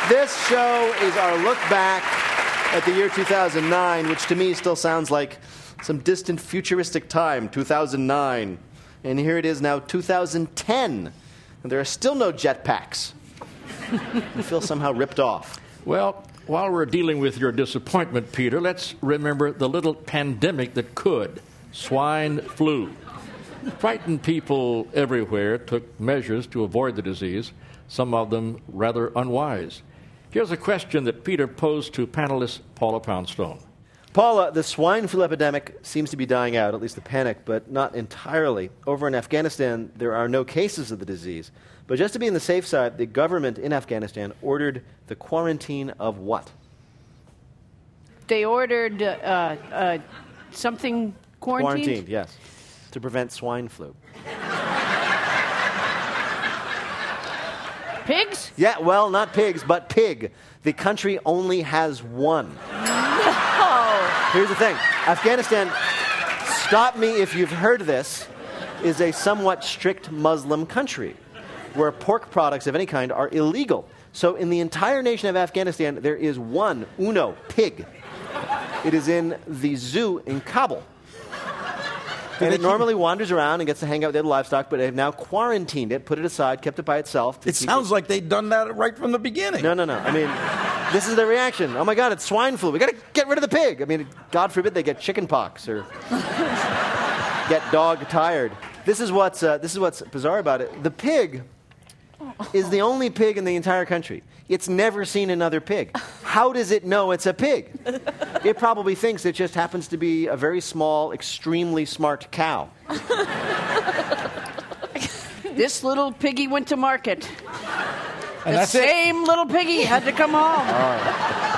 This show is our look back at the year 2009, which to me still sounds like some distant futuristic time, 2009. And here it is now, 2010, and there are still no jetpacks. I feel somehow ripped off. Well, while we're dealing with your disappointment, Peter, let's remember the little pandemic that could, swine flu. Frightened people everywhere took measures to avoid the disease, some of them rather unwise. Here's a question that Peter posed to panelist Paula Poundstone. Paula, the swine flu epidemic seems to be dying out, at least the panic, but not entirely. Over in Afghanistan, there are no cases of the disease. But just to be on the safe side, the government in Afghanistan ordered the quarantine of what? They ordered something quarantined? Quarantined, yes, to prevent swine flu. Pigs? Yeah, well, not pigs, but pig. The country only has one. Here's the thing. Afghanistan, stop me if you've heard this, is a somewhat strict Muslim country where pork products of any kind are illegal. So in the entire nation of Afghanistan, there is one, uno, pig. It is in the zoo in Kabul. And it normally wanders around and gets to hang out with the livestock, but they've now quarantined it, put it aside, kept it by itself. It sounds like they'd done that right from the beginning. No. I mean, this is the reaction. Oh, my God, it's swine flu. We got to get rid of the pig. I mean, God forbid they get chicken pox or get dog tired. This is what's bizarre about it. The pig is the only pig in the entire country. It's never seen another pig. How does it know it's a pig? It probably thinks it just happens to be a very small, extremely smart cow. This little piggy went to market. And The same little piggy had to come home.